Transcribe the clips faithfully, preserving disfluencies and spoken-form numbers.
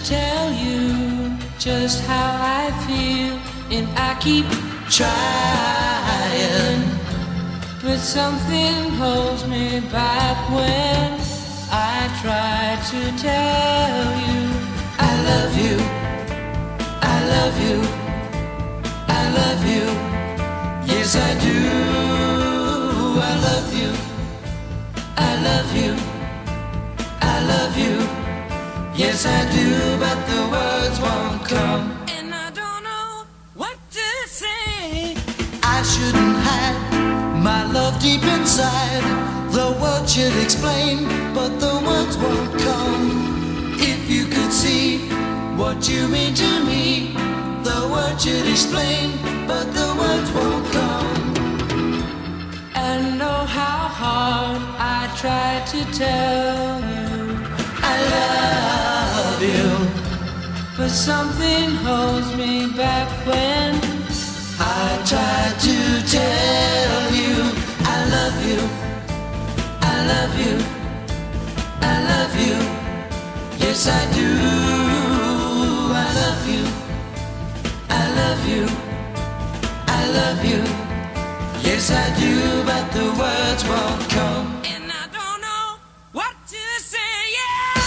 tell you just how I feel, and I keep trying, but something holds me back when I try to tell you I love you, I love you, I love you, yes I do. I love you, I love you, I love you, yes I do, but the words won't come, and I don't know what to say. I shouldn't hide my love deep inside, the words should explain, but the words won't come. If you could see what you mean to me, the words should explain, but the words won't come. And know how hard I try to tell you I love you, but something holds me back when I try to tell you I love you, I love you, I love you, yes I do. I love you, I love you, I love you, yes I do, but the words won't come, and I don't know what to say, yeah.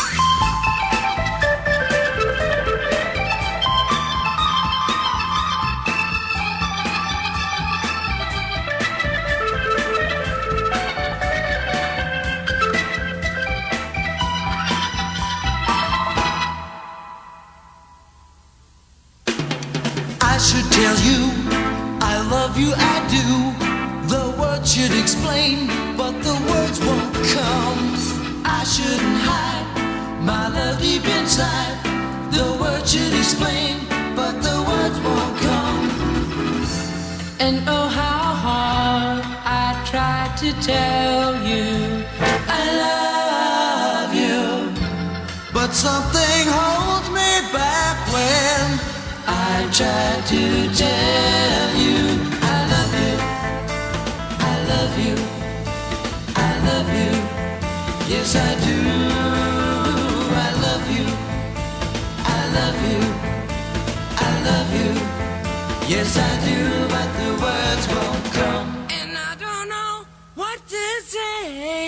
I should tell you I love you, I do. The words should explain, but the words won't come. I shouldn't hide my love deep inside. The words should explain, but the words won't come. And oh how hard I try to tell you I love you, but something holds me back when I try to tell you I love you, I love you, I love you, yes I do. I love you, I love you, I love you, yes I do, but the words won't come, and I don't know what to say.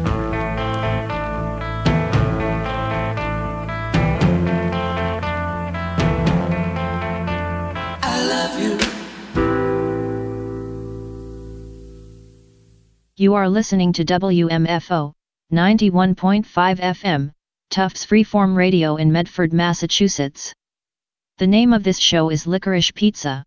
I love you. You are listening to W M F O, ninety-one point five F M, Tufts Freeform Radio in Medford, Massachusetts. The name of this show is Licorice Pizza.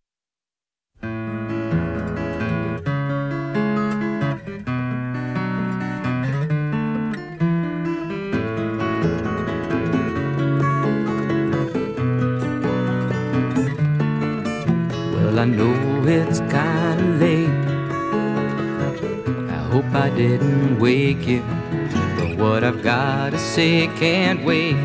Well, I know it's kinda late. I hope I didn't wake you, but what I've gotta say can't wait.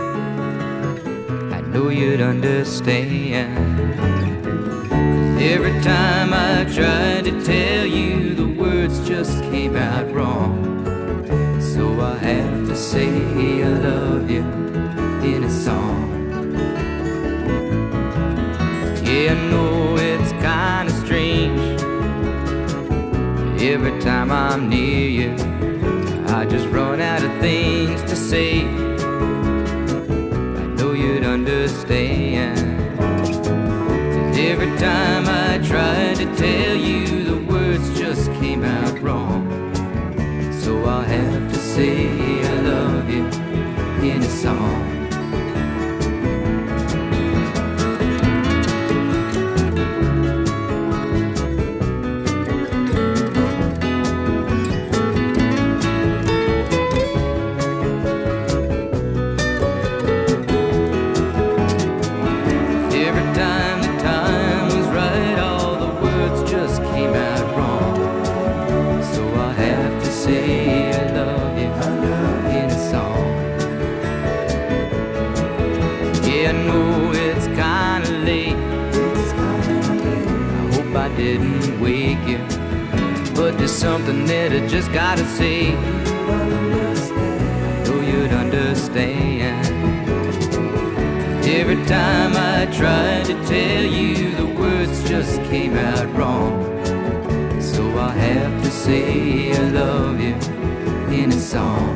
I know you'd understand, 'cause every time I tried to tell you, the words just came out wrong. So I have to say I love you in a song. Yeah, I know it's kinda strange. Every time I'm near you, I just run out of things to say. I know you'd understand, 'cause every time I tried to tell you, the words just came out wrong. So I'll have to say I love you in a song. Didn't wake you, but there's something that I just gotta say. I know you'd understand, every time I tried to tell you, the words just came out wrong. So I have to say I love you in a song.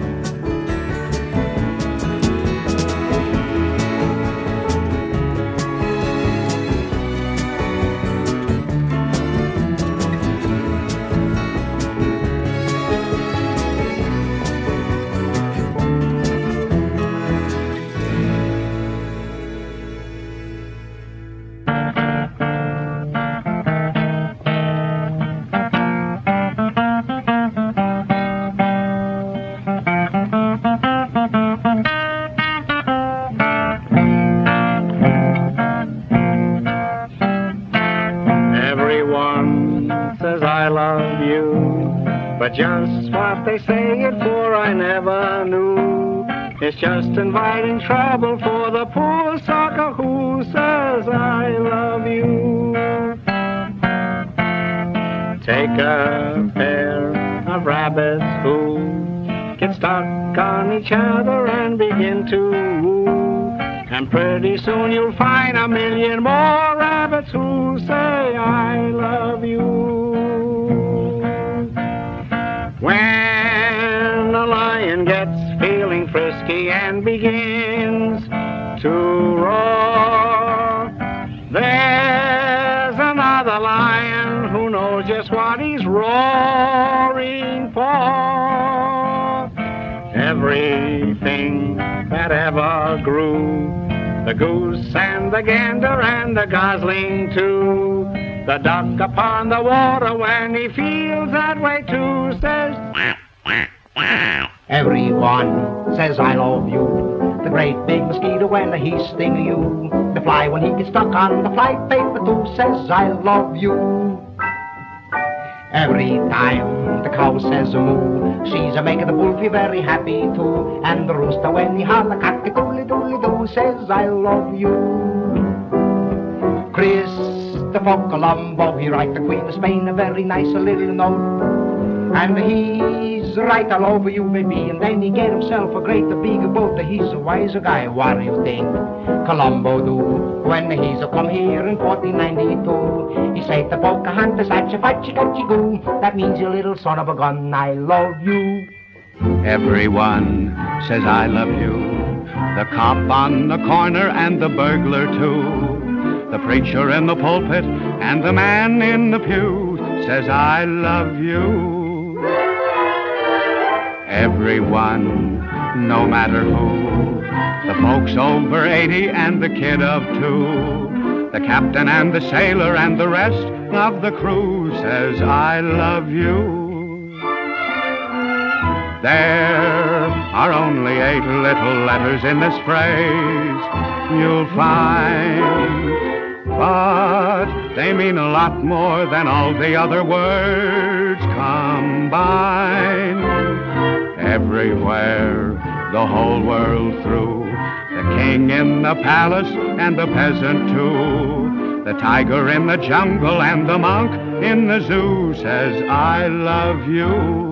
Just what they say it for, I never knew. It's just inviting trouble for the poor sucker who says I love you. Take a pair of rabbits who get stuck on each other and begin to woo, and pretty soon you'll find a million more rabbits who say I love you. When a lion gets feeling frisky and begins to roar, there's another lion who knows just what he's roaring for. Everything that ever grew, the goose and the gander and the gosling too, the duck upon the water, when he feels that way too, says wow, wow, wow. Everyone says I love you. The great big mosquito when he stings you. The fly when he gets stuck on the fly paper too says I love you. Every time the cow says moo, she's a making the bull feel very happy too. And the rooster when he holler cock-a-doodly-doodly-doo says I love you. Christopher Colombo, he write the Queen of Spain a very nice little note, and he's right all over you, baby. And then he get himself a great big boat. He's a wiser guy. What do you think Colombo do when he's a come here in fourteen ninety-two? He say to Pocahontas, "Atcha fatcha gatcha goo." That means, you little son of a gun, I love you. Everyone says I love you. The cop on the corner and the burglar too. The preacher in the pulpit and the man in the pew says I love you. Everyone, no matter who, the folks over eighty and the kid of two, the captain and the sailor and the rest of the crew says I love you. There are only eight little letters in this phrase, you'll find, but they mean a lot more than all the other words combined. Everywhere, the whole world through, the king in the palace and the peasant too, the tiger in the jungle and the monk in the zoo says I love you.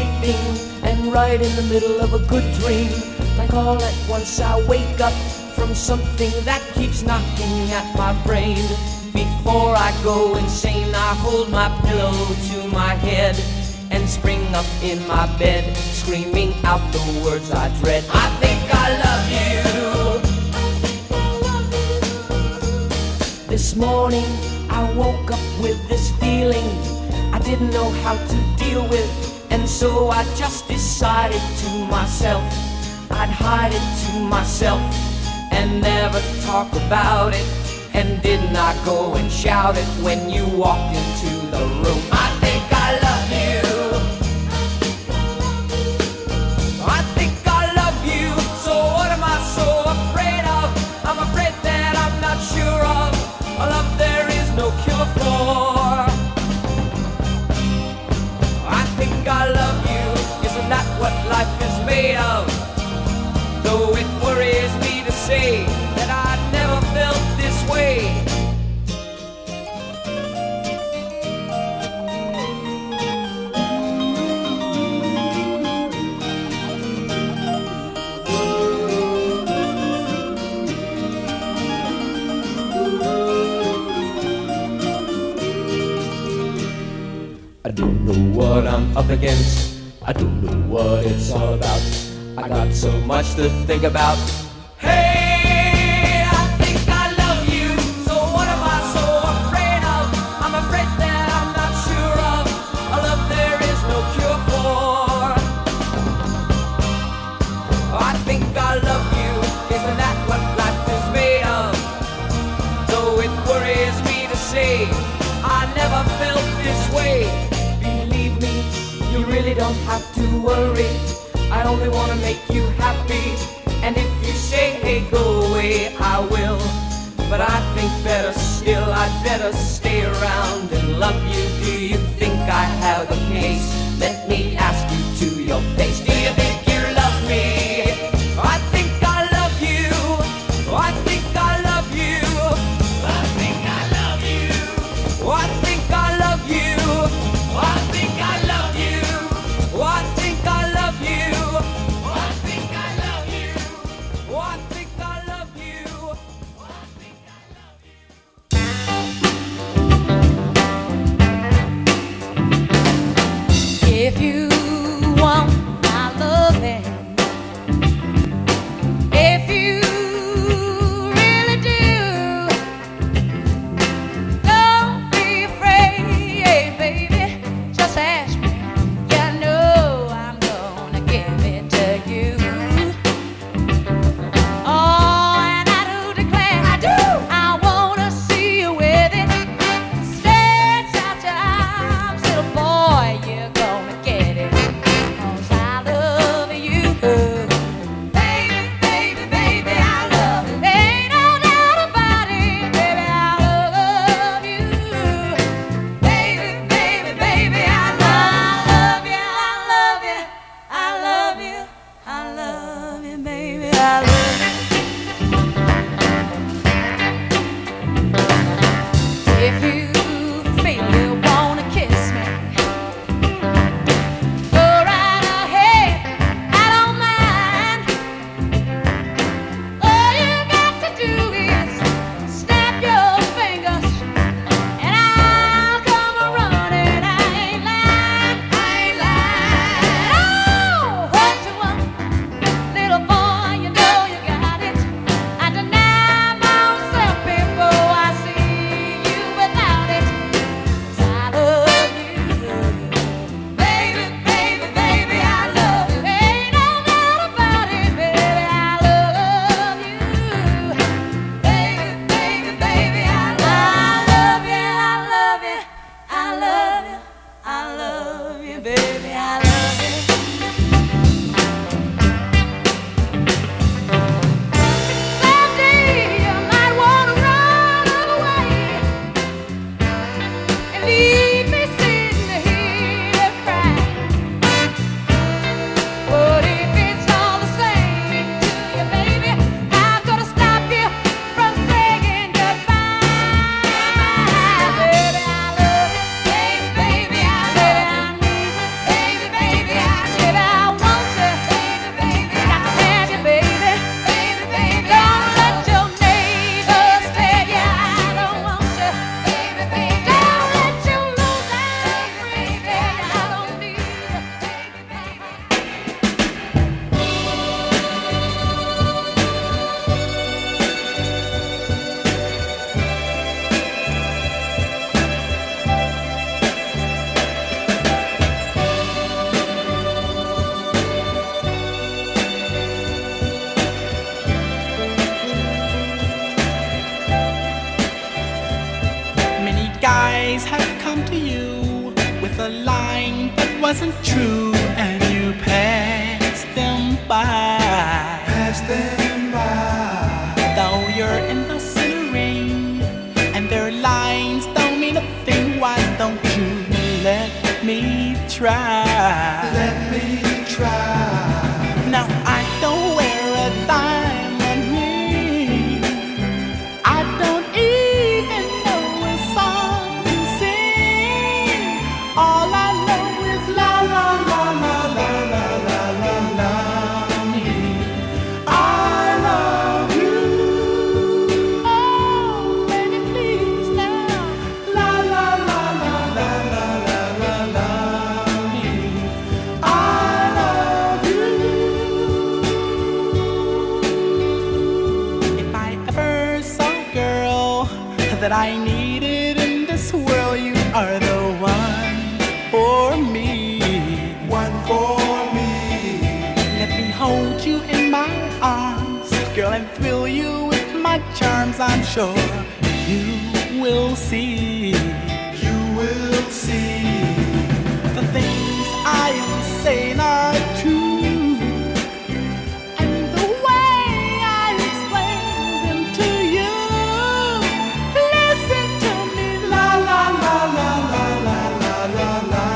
sleeping and right in the middle of a good dream. Like all at once I wake up from something that keeps knocking at my brain. Before I go insane, I hold my pillow to my head and spring up in my bed, screaming out the words I dread. I think I love you. This morning I woke up with this feeling I didn't know how to deal with, and so I just decided to myself I'd hide it to myself and never talk about it. And did not go and shout it when you walked into the room. I think I love you. I think I love you. So what am I so afraid of? I'm afraid that I'm not sure of a love there is no cure for. I think I love you. Isn't that what life is made of? Though it worries me to say that I never felt this way. I don't know what I'm up against. I don't know what it's all about. I got so much to think about. Hey, I think I love you. So what am I so afraid of? I'm afraid that I'm not sure of a love there is no cure for. I think I love you. Isn't that what life is made of? Though it worries me to say I never felt this way. Believe me, you really don't have to worry. I only want to make you happy. And if you say, hey, go away, I will. But I think better still, I'd better stay around and love you. Do you think I have a case? Let me ask you to your face. Do you think you love me? I think I love you. I think I love you. I think I love you. I think I love you. I think I love you. I think I love you. I think I love you. I think I love you. I think I love you. If you wasn't true and you passed them by. Pass them by. Though you're innocent of rain and their lines don't mean a thing, why don't you let me try? Let me try. Now I don't wear a diamond ring, I don't even know a song to sing. All I know is la la la la la la la la la. I love you. Oh, baby, please now. La la la la la la la la la. I love you. If I ever saw a girl that I needed in this world, you are the one for me. One for me. Let me hold you in my arms, girl, and fill you with my charms. I'm sure you will see. You will see. The things I am saying are true, and the way I explain them to you. Listen to me, la la la la la la la la la.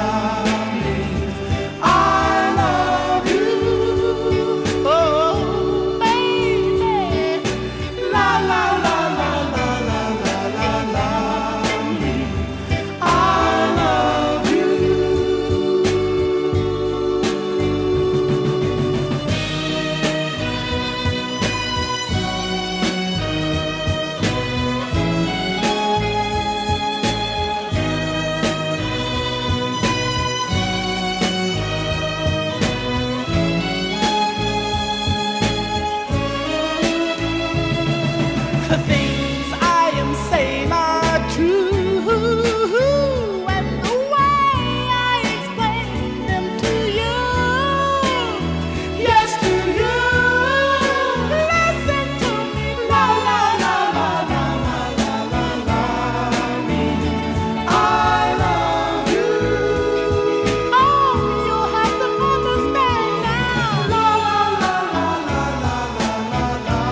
I love you, oh baby, la la la la la la la la la. I love you. The things I am saying are true, and the way I explain them to you. Yes, to you. Listen to me, la la la la la la la la la. I love you. Oh, you have to understand now. La la la la la la la la la.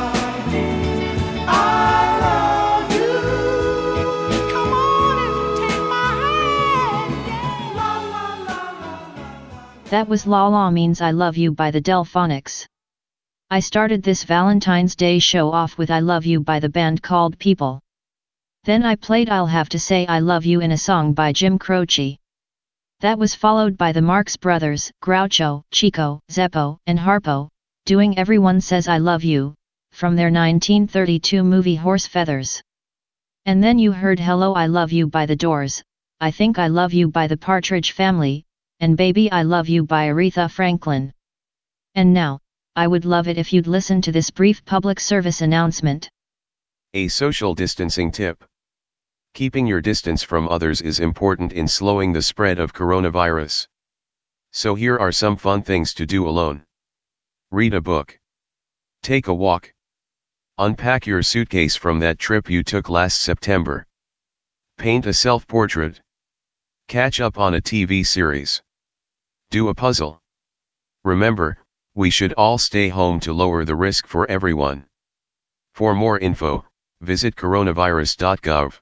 I love you. Come on and take my hand. Yeah. La la la la la. That was La La Means I Love You by the Delphonics. I started this Valentine's Day show off with I Love You by the band called People. Then I played I'll Have to Say I Love You in a song by Jim Croce. That was followed by the Marx Brothers, Groucho, Chico, Zeppo, and Harpo, doing Everyone Says I Love You, from their nineteen thirty-two movie Horse Feathers. And then you heard Hello I Love You by The Doors, I Think I Love You by the Partridge Family, and Baby I Love You by Aretha Franklin. And now, I would love it if you'd listen to this brief public service announcement. A social distancing tip. Keeping your distance from others is important in slowing the spread of coronavirus. So here are some fun things to do alone. Read a book. Take a walk. Unpack your suitcase from that trip you took last September. Paint a self-portrait. Catch up on a T V series. Do a puzzle. Remember, we should all stay home to lower the risk for everyone. For more info, visit coronavirus dot gov.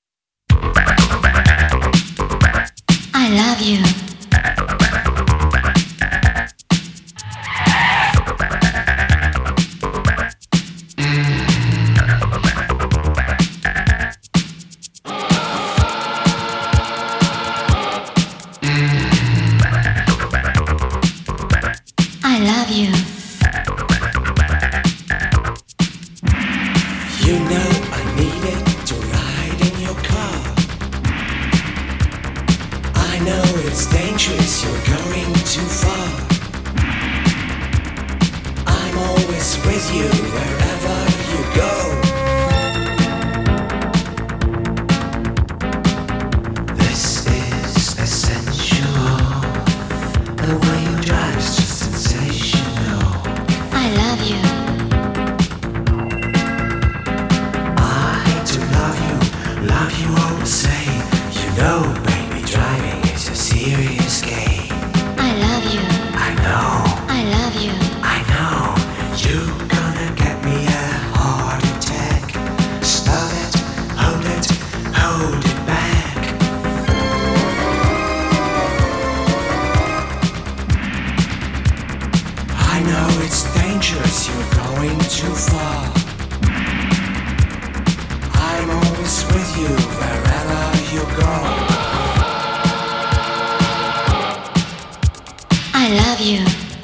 I love you. I love you. You know I needed to ride in your car. I know it's dangerous, you're going too far. I'm always with you wherever you go. This is essential. The way you drive's just sensational. I love you. I do love you, love you all the same. You know, baby, driving is a serious game. I know it's dangerous, you're going too far. I'm always with you wherever you go. I love you.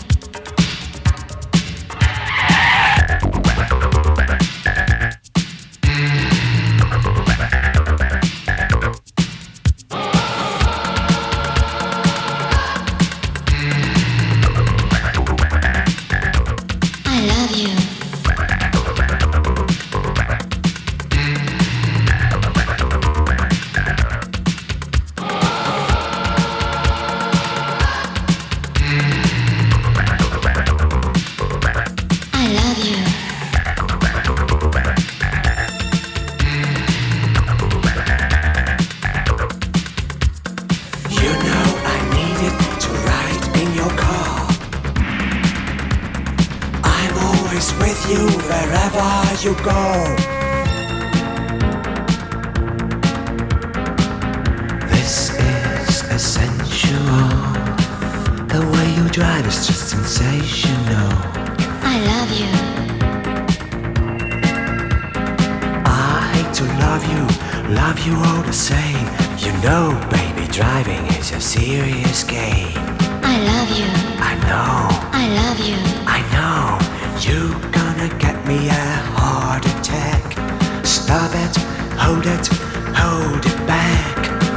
You go. This is essential. The way you drive is just sensational. I love you. I hate to love you, love you all the same. You know, baby, driving is a serious game. I love you. I know. I love you. I know. You gonna get me a heart attack. Stop it, hold it, hold it back.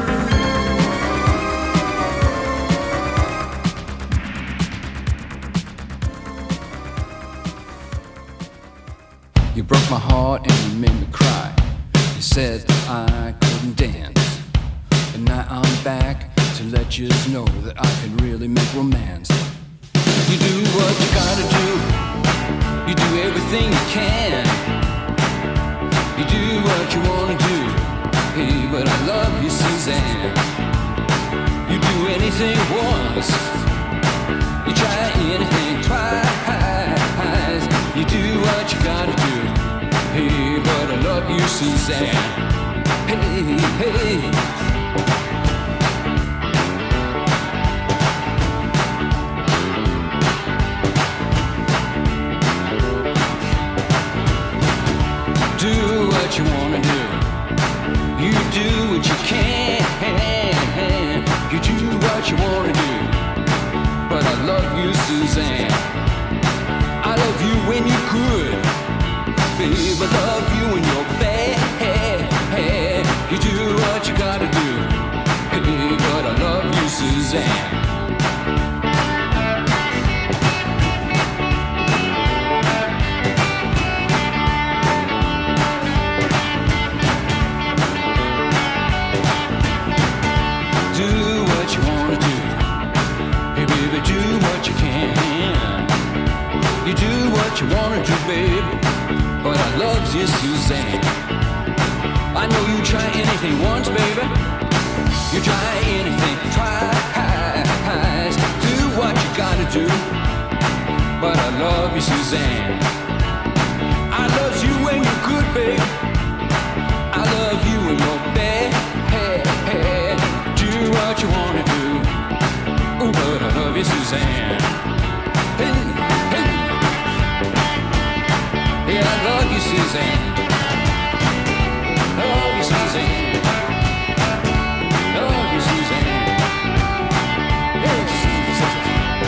You broke my heart and you made me cry. You said that I couldn't dance, and now I'm back to let you know that I can really make romance. You do what you gotta do. You do everything you can. You do what you wanna do. Hey, but I love you, Suzanne. You do anything once. You try anything twice. You do what you gotta do. Hey, but I love you, Suzanne. Hey, hey. Do what you wanna do. You do what you can. You do what you wanna do. But I love you, Suzanne. I love you when you could. Babe, I love you when you're bad. You do what you gotta do. Hey, but I love you, Suzanne. You do what you wanna do, babe, but I love you, Suzanne. I know you try anything once, baby. You try anything twice. Do what you gotta do, but I love you, Suzanne. I love you when you're good, babe. I love you when you're bad. Do what you wanna do. Ooh, but I love you, Suzanne. Hey, hey. Yeah, I love you, Suzanne. Love you, Suzanne. Love you, Suzanne. Hey, Suzanne.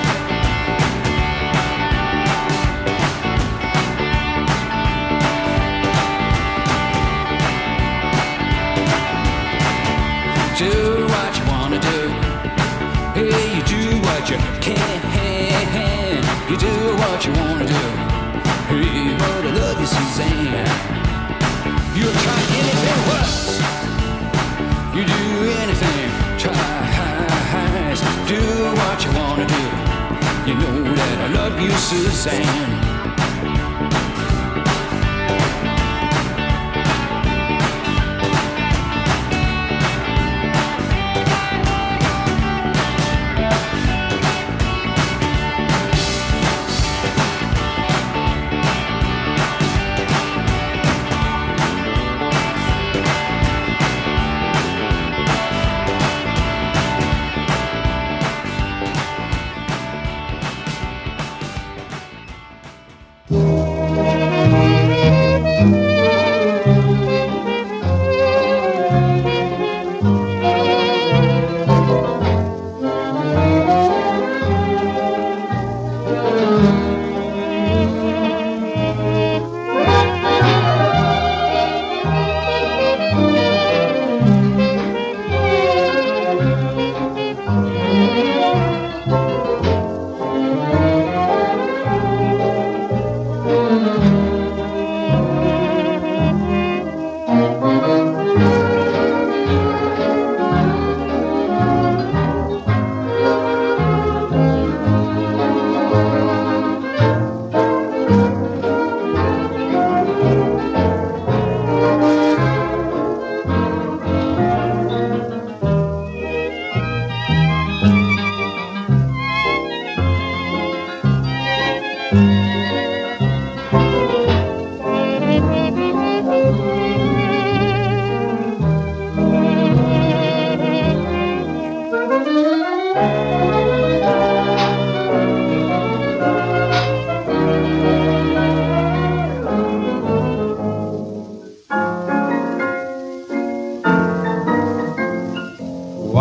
Do what you wanna do. Hey, you do what you can. You do what you wanna do. Hey, but I love you, Suzanne. You'll try anything once. You do anything twice. Do what you wanna do. You know that I love you, Suzanne.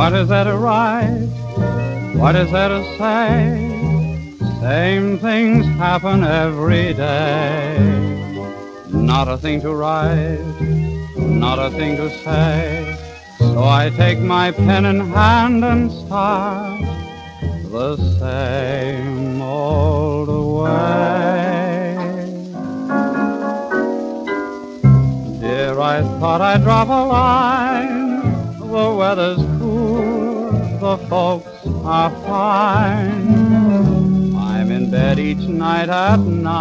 What is there to write? What is there to say? Same things happen every day. Not a thing to write, not a thing to say. So I take my pen in hand and start the same old way. Dear, I thought I'd drop a line. The weather's cool, the folks are fine. I'm in bed each night at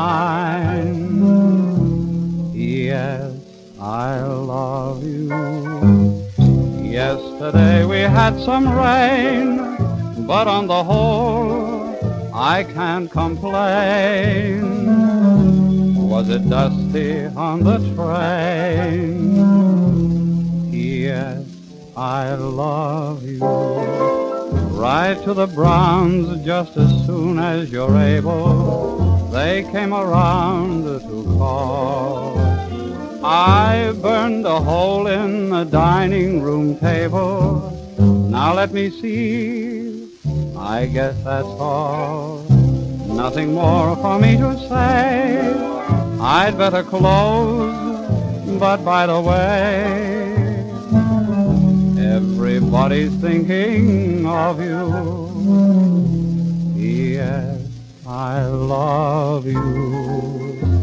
nine. Yes, I love you. Yesterday we had some rain, but on the whole, I can't complain. Was it dusty on the train? Yes, I love you. Right to the Browns just as soon as you're able. They came around to call. I burned a hole in the dining room table. Now let me see, I guess that's all. Nothing more for me to say. I'd better close, but by the way, everybody's thinking of you. Yes, I love you.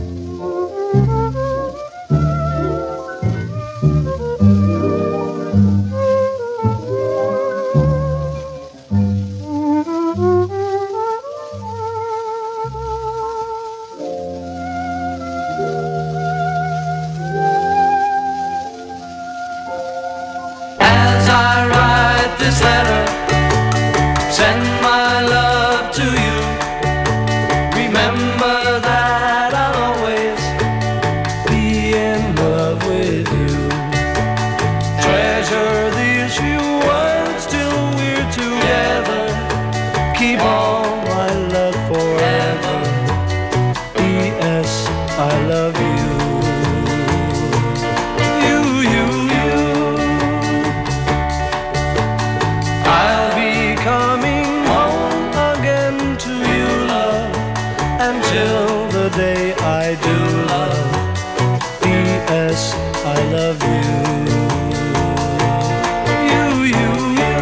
This letter, send my love to you. Remember that I'll always be in love with you. Treasure these few words till we're together. Keep all my love forever. P S I love you. Till the day I do love. P S I love you. You, you, you.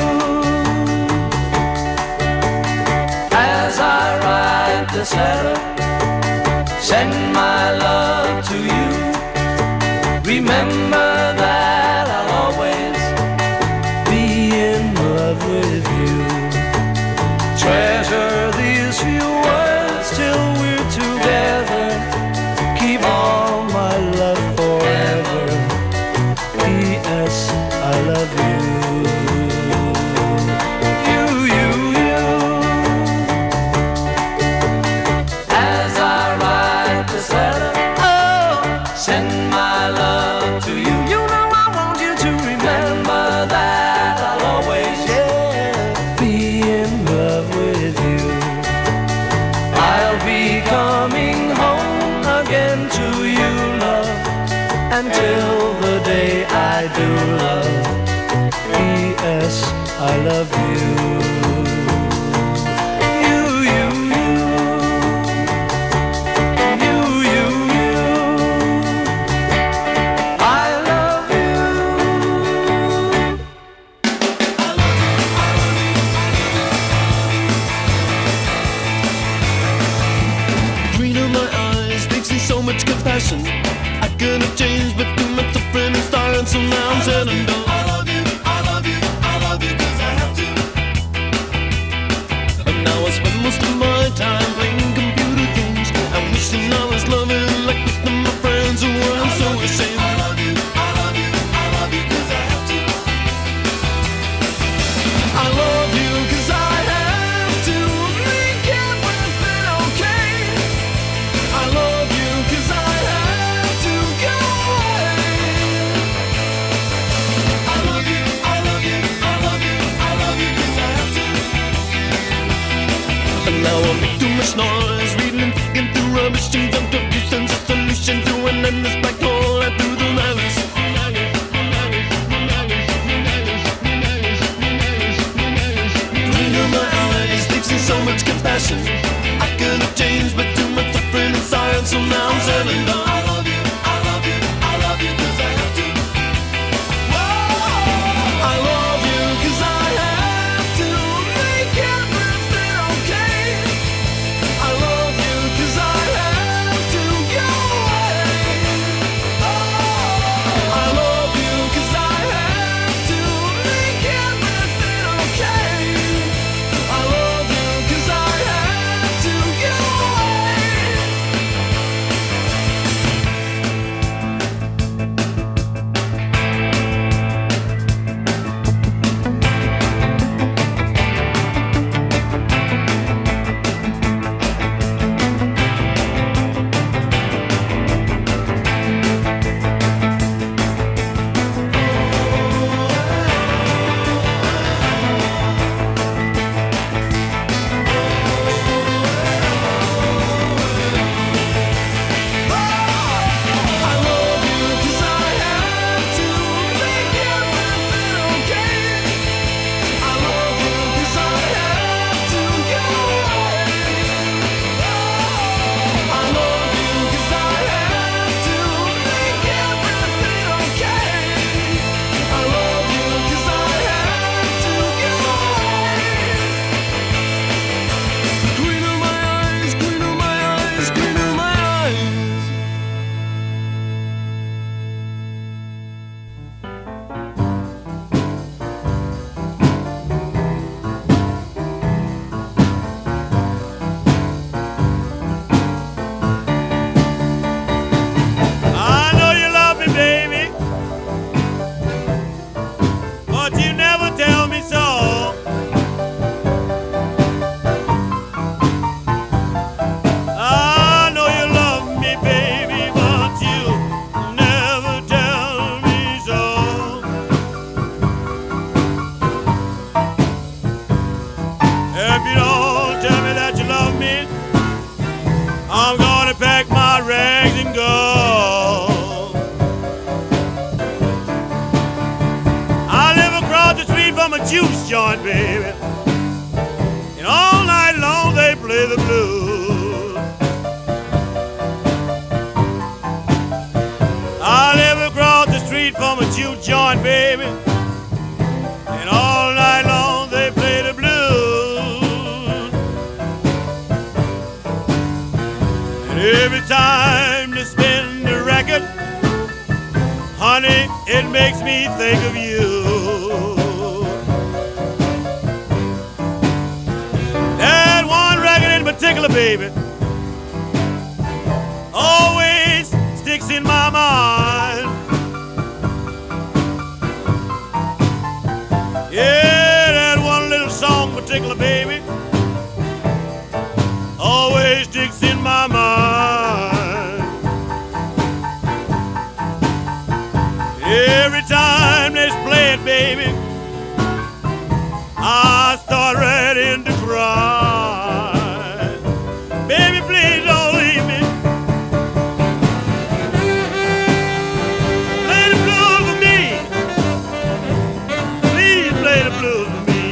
As I write this letter, send my love to you. Remember that I'll always be in love with you. Treasure these few words till we're together. Keep all my love forever. P S I love you. You, you, you. As I write this letter, oh, send my love to you. You know I want you to remember that I'll always, yeah, be in love with you. I'll be coming home again to you, love, until the day I do love. P S I love you. You, you, you. You, you, you. I love you. Green in my eyes, makes me so much compassion. I could have changed, but too much suffering and starring, so now I'm said and done. I love you, I love you, I love you, cause I have to. And now I spend most of my time playing computer games. I'm wishing I was loving like most of my friends who were, I'm so ashamed. I love you, I love you, I love you, cause I have to. I love you, cause I have to. Make everything okay. I love you, cause I have to go away. I love you, I love you, I love you, I love you, cause I have to. And now I make too much noise, reading and thinking through rubbish, and jump to visions, a solution to an endless black hole right through the malice. compassion. I could have changed, but too much suffering inside, and so now I'm said and done. I love you, I love you, I love you, cause I have to. Whoa! I love you, cause I have to make everything okay. I love you, cause I have to go away. Oh, I love you, cause I have to make everything okay. I love you, cause I have to go away. I know you love me, baby, but you never tell me so. I know you love me, baby, but you never tell me so. If you don't tell me that you love me, I'm gonna pack my rags and go. I live across the street from a juice joint, baby, and all night long they play the blues. I live across the street from a juice joint, baby, and all night long they play the blues. And every time they spin the record, honey, it makes me think of you. That one record in particular, baby, always sticks in my mind. Yeah, that one little song particular, baby, always sticks in my mind. Every time they play it, baby, I start ready to cry. Baby, please don't leave me. Play the blues for me. Please play the blues for me.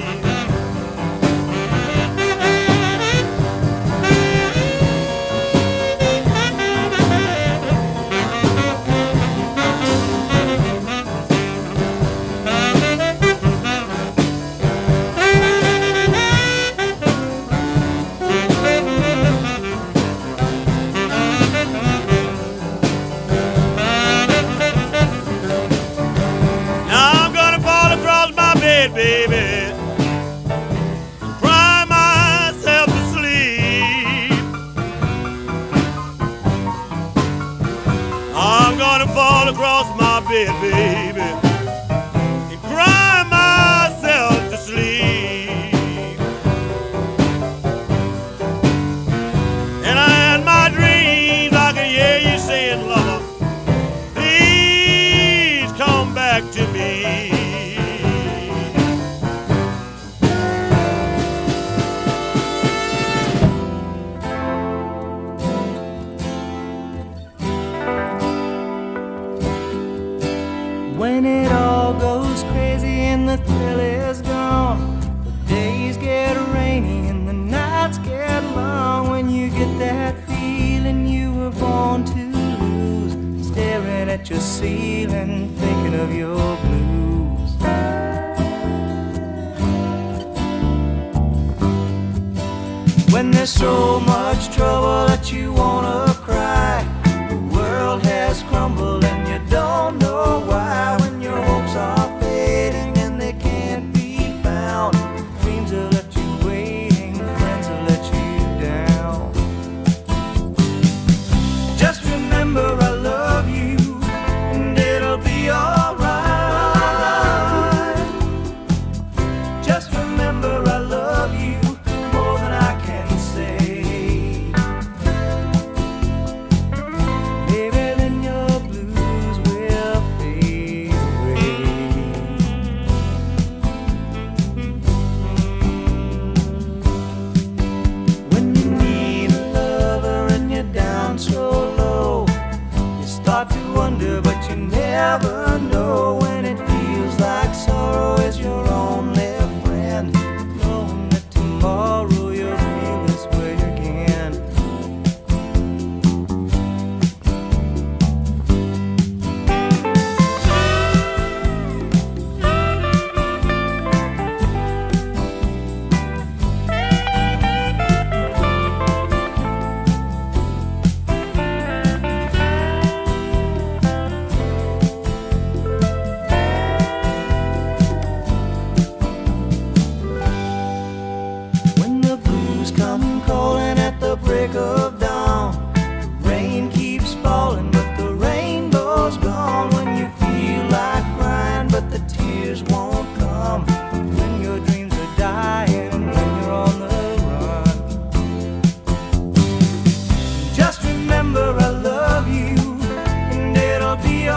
Now I'm gonna fall across my bed, baby, cry myself to sleep. I'm gonna fall across my bed, baby, and cry myself to sleep. And I in my dreams I can hear you saying, lover, please come back to me. When it at your ceiling, thinking of your blues. When there's so much trouble that you wanna cry, the world has crumbled and you don't know why. When your hopes are fading and they can't be found, dreams are left you waiting, friends will let you down. Just remember I love you and it'll be alright. Just remember I love you more than I can say. Maybe then your blues will fade away. When you need a lover and you're down so low, you start to wonder but you never know. When it feels like sorrow is your only friend, knowing that tomorrow you'll feel this way again. When the blues come calling at the break of dawn, the rain keeps falling but the rainbow's gone. When you feel like crying but the tears won't come, when your dreams are dying and when you're on the run, just remember I love you and it'll be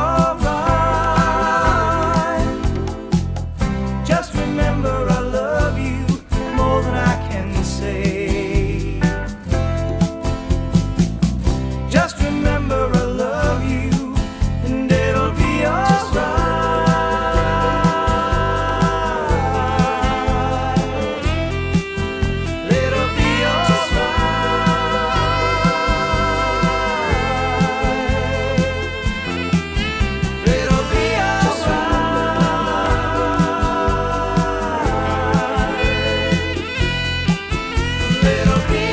alright. Just remember I love you more than I can say. Just remember I love you and it'll be alright. It'll be alright. It'll be alright. It'll be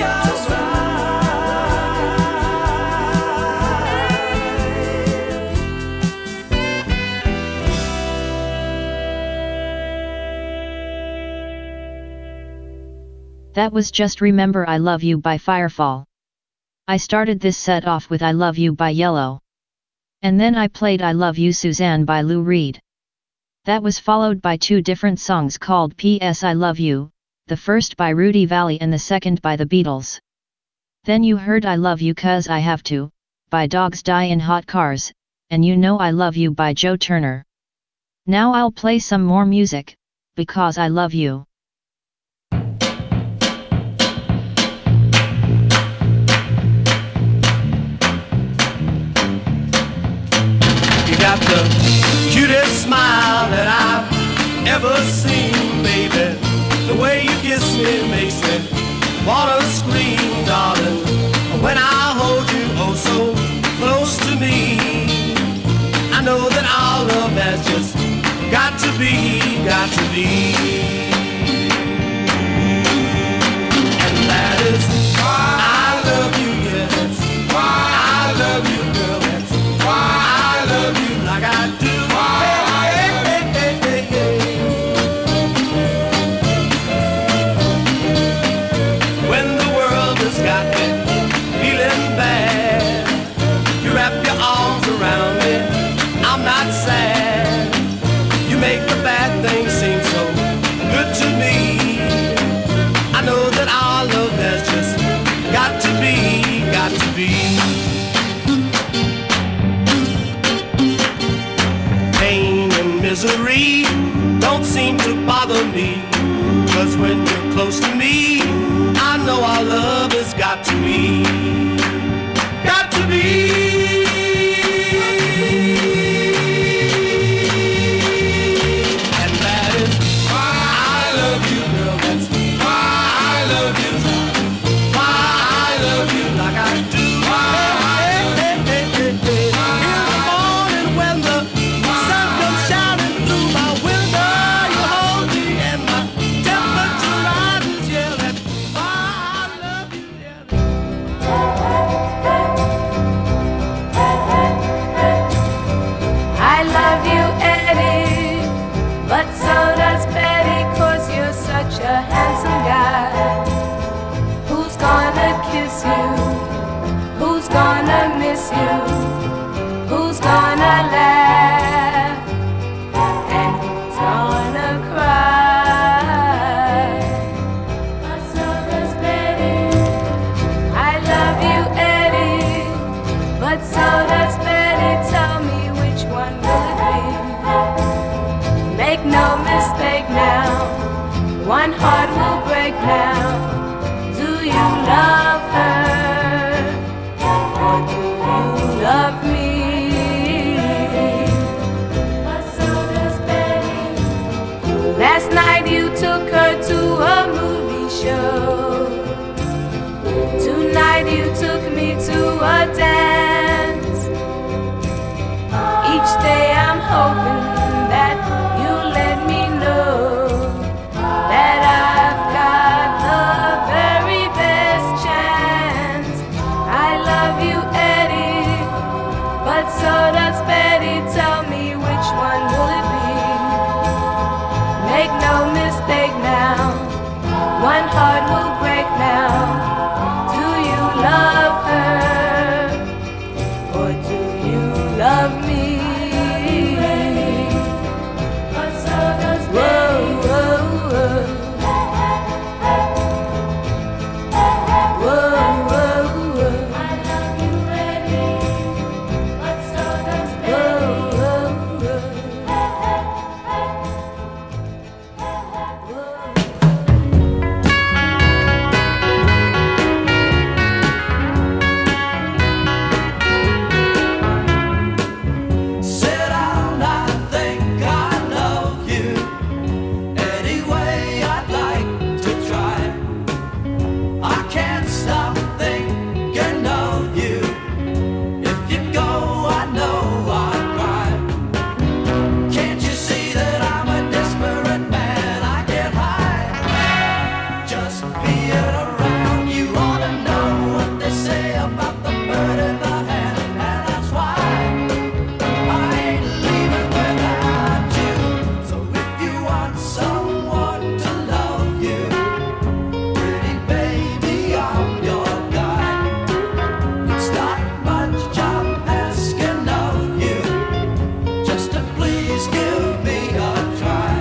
That was just Remember I Love You by Firefall. I started this set off with I Love You by Yellow. And then I played I Love You Suzanne by Lou Reed. That was followed by two different songs called P S I Love You, the first by Rudy Valley and the second by the Beatles. Then you heard I Love You 'Cause I Have To, by Dogs Die in Hot Cars, and You Know I Love You by Joe Turner. Now I'll play some more music, because I love you. You got the cutest smile that I've ever seen, baby. The way you kiss me makes me wanna scream, darling. When I hold you oh so close to me, I know that our love has just got to be, got to be. And that is why I love you, yeah, that's why I love you, girl, that's why I love you like I do. Hey, hey, hey, hey, hey. When the world has got me feeling bad, you wrap your arms around me, I'm not sad. You make the bad things seem so good to me. I know that our love has just got to be, got to be. Pain and misery don't seem to bother me, 'cause when you're close to me, I know our love has got to be, got to be. And that is why I love you, girl, that's why I love you, why I love you like I do. Hey, hey, hey, hey, hey. In the morning night you took me to a dance. Each day I'm hoping that you let me know that I've got the very best chance. I love you, Eddie, but so does Betty. Tell me, which one will it be? Make no mistake now, one heart will break now. Do you love her, or do you love me? But so does Betty. Whoa, whoa, whoa, whoa, whoa. I love you, Eddie, but so does Betty. Whoa, whoa, Sit down, I think I love you. Anyway, I'd like to try. I can't stop thinking of you. If you go, I know I'll cry. Can't you see that I'm a desperate man? I get high just being around you. Ought to know what they say about the bird in the hand, and that's why I ain't leaving without you. So if you want someone to love you, pretty baby, I'm your guy. It's not much I'm asking of you, just to please give me a try.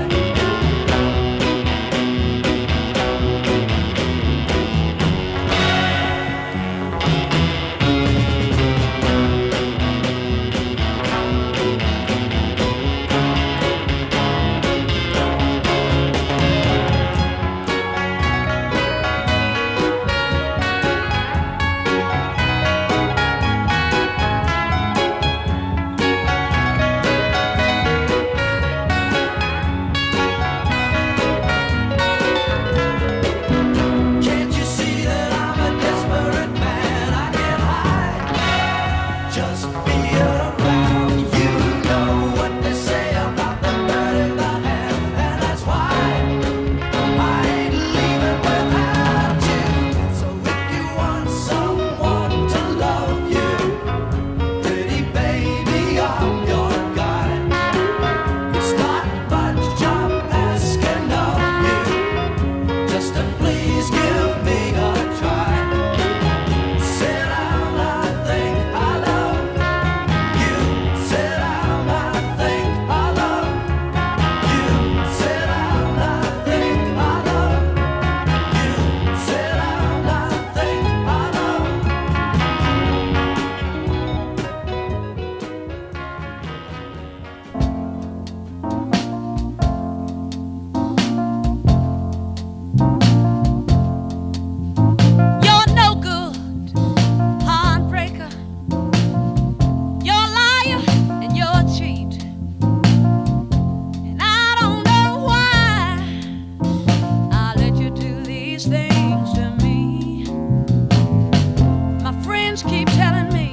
Can't you see that I'm a desperate man? I get high just being around you. Know what they say about the bird in the hand, and that's why I ain't leaving without you. So if you want someone to love you, pretty baby, I'm your guy. It's not much I'm asking of you, just to please give me a try. Sit down, I think I love you. Sit down, I think I love you. Sit down, I think I love you. Sit down, I think I love You're no good, heartbreaker. You're a liar and you're a cheat. And I don't know why I let you do these things to me. My friends keep telling me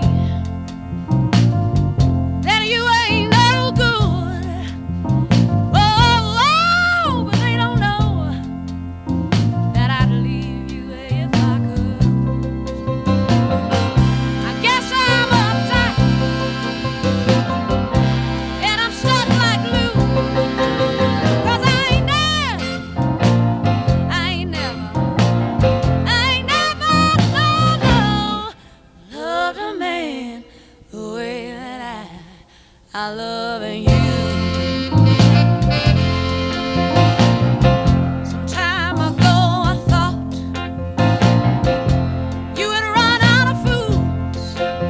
that you ain't no good. Oh, oh, but they don't know that I'd leave you if I could. I guess I'm uptight and I'm stuck like glue. 'Cause I ain't never, I ain't never, I ain't never, no, no, loved a man the way that I, I love you. Some time ago I thought you had run out of fools,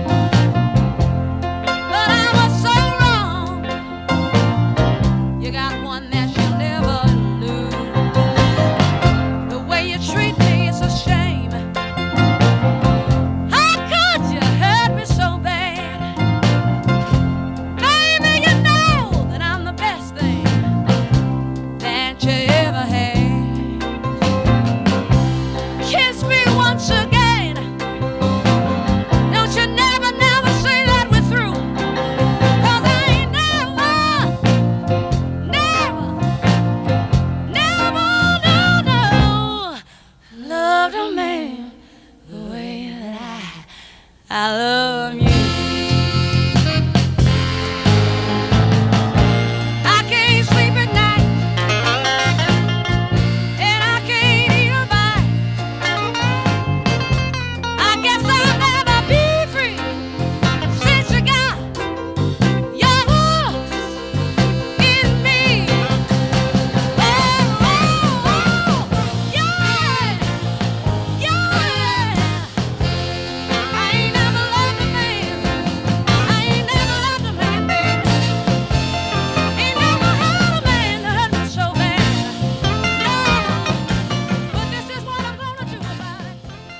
but I was so wrong. You got one that you'll never lose. The way you treat me is a shame. How could you hurt me so bad? Baby, you know I love you. I can't sleep at night, and I can't eat a bite. I guess I'll never be free since you got your hooks in me. Oh, oh, oh, yeah, yeah. I ain't never loved a man. I ain't never loved a man, baby. Ain't never had a man that hurt me so bad. No, but this is what I'm gonna do about it.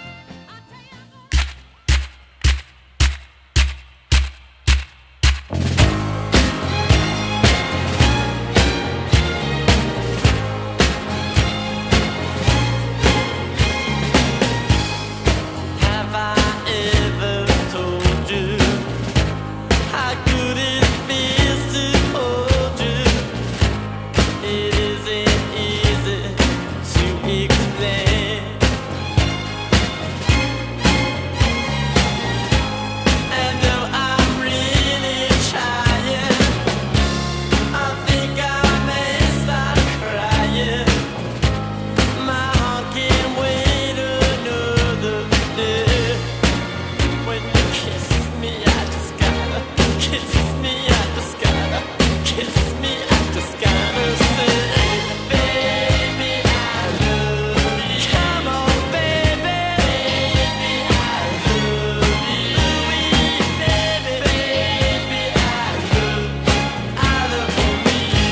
Have I ever told you how good it feels to hold you? It isn't easy to explain. And though I'm really trying, I think I may start crying. My heart can't wait another day. When you kiss me, I just gotta kiss me, I just gotta kiss me, I just gotta say, baby, I love you. Come on, baby, baby, I love you. Baby, baby, I love, I love you.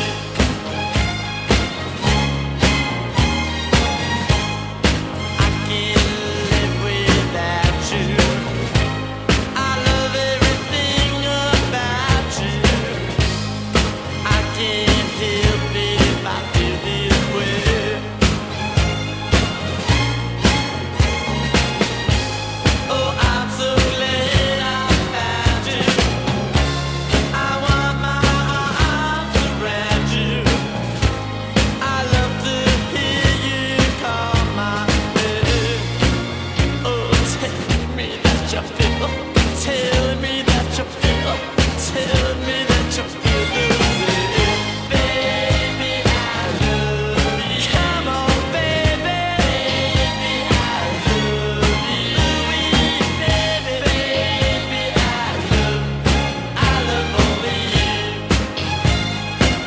I can't live without you. I love everything about you. I can't help it if I feel this way. Oh, I'm so glad I found you. I want my arms around you. I love to hear you call my name. Oh, tell me that you feel, tell me that you feel, tell me that you feel the same. Baby, I love you. Come on, baby, baby, I love you. Baby, baby, I love, I love only you.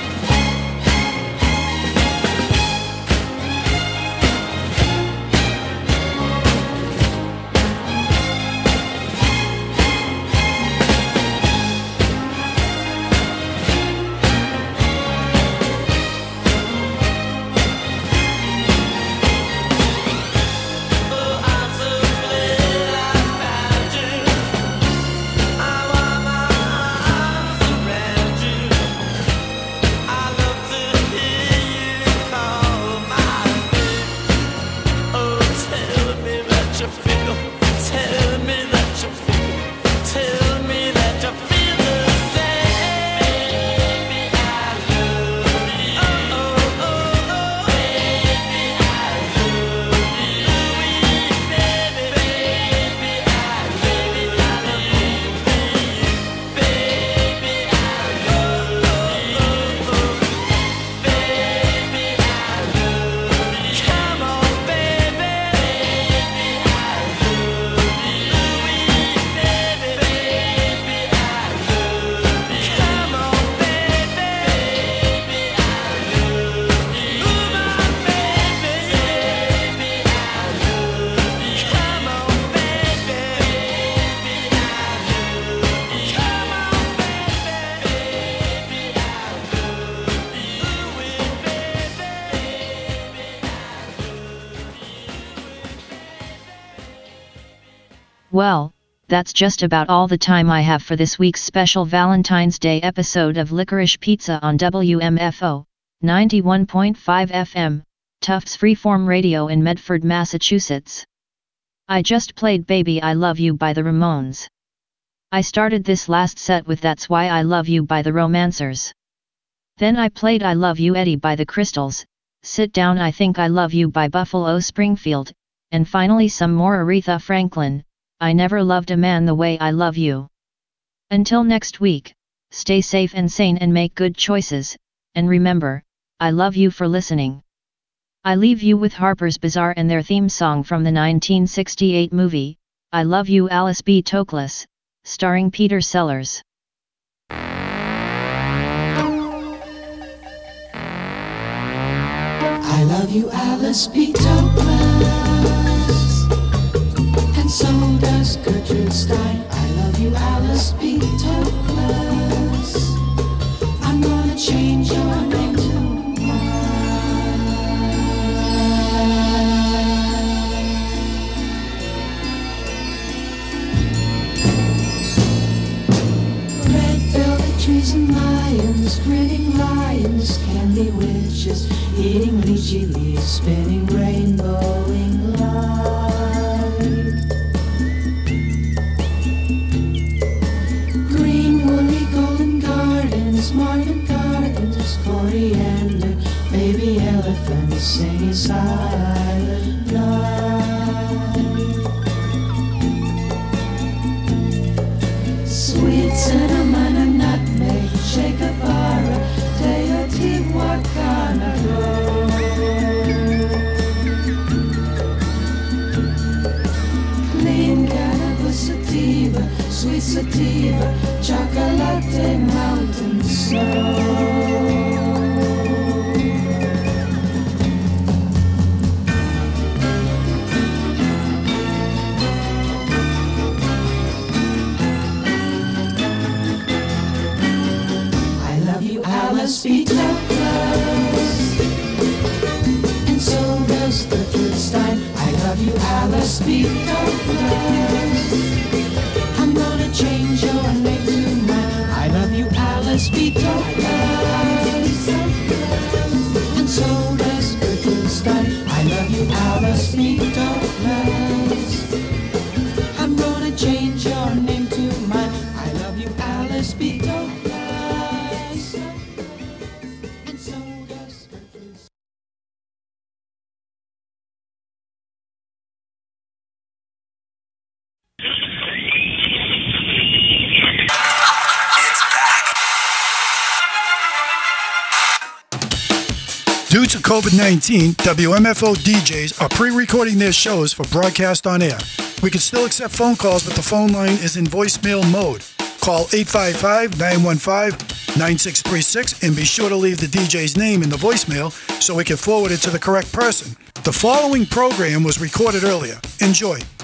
Oh, I'm so glad I found you. I want my arms around you. I love to hear you call my name. Oh, tell me that you feel, tell me that you feel, tell me that you feel the same. Baby, I love you. Oh, oh, oh, oh. Baby, I love you. Baby, baby, I love you. Baby, I love you. Baby, I love you. Come on, baby. Baby, I love you. Baby, baby, I love you. Come on, baby. Baby, I love you. My baby, baby, I love you. Come on, baby. Baby, I love you. Come on, baby. Baby, Well, that's just about all the time I have for this week's special Valentine's Day episode of Licorice Pizza on W M F O, ninety-one point five F M, Tufts Freeform Radio in Medford, Massachusetts. I just played Baby I Love You by the Ramones. I started this last set with That's Why I Love You by the Romancers. Then I played I Love You Eddie by the Crystals, Sit Down I Think I Love You by Buffalo Springfield, and finally some more Aretha Franklin, I never loved a man the way I love you. Until next week, stay safe and sane and make good choices, and remember, I love you for listening. I leave you with Harper's Bazaar and their theme song from the nineteen sixty-eight movie, I Love You Alice B. Toklas, starring Peter Sellers. I love you, Alice B. Toklas, and so does Gertrude Stein. I love you, Alice B. Toklas. I'm gonna change your name to trees and lions, grinning lions, candy witches, eating lychee leaves, spinning rainbowing light. Green woolly golden gardens, Marvin gardens, coriander, baby elephants singing silent night. Sweet cinnamon and nutmeg, Che Guevara, Teotihuacana road. Clean cannabis sativa, sweet sativa, chocolate mountain snow. Alice B. Toklas, and so does Gertrude Stein. I love you, Alice B. Toklas. I'm gonna change your name to mine. I love you, Alice B. Toklas, and so does Gertrude Stein. I love you, Alice B. Toklas. I'm gonna change your name to mine. I love you, Alice B. Toklas. Due to COVID nineteen, W M F O D Js are pre-recording their shows for broadcast on air. We can still accept phone calls, but the phone line is in voicemail mode. Call eight five five, nine one five, nine six three six and be sure to leave the D J's name in the voicemail so we can forward it to the correct person. The following program was recorded earlier. Enjoy.